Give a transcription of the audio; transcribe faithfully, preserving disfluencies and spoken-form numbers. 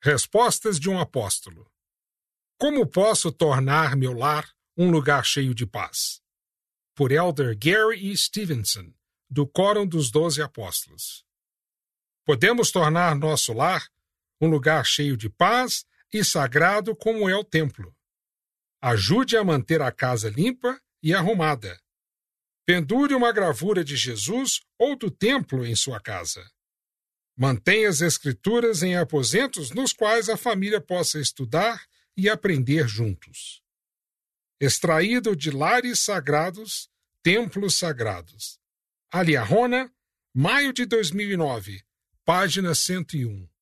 Respostas de um apóstolo. Como posso tornar meu lar um lugar cheio de paz? Por Elder Gary E. Stevenson, do Quórum dos Doze Apóstolos. Podemos tornar nosso lar um lugar cheio de paz e sagrado como é o templo. Ajude a manter a casa limpa e arrumada. Pendure uma gravura de Jesus ou do templo em sua casa. Mantenha as Escrituras em aposentos nos quais a família possa estudar e aprender juntos. Extraído de Lares Sagrados, Templos Sagrados. Aliarona, maio de dois mil e nove, página cento e um.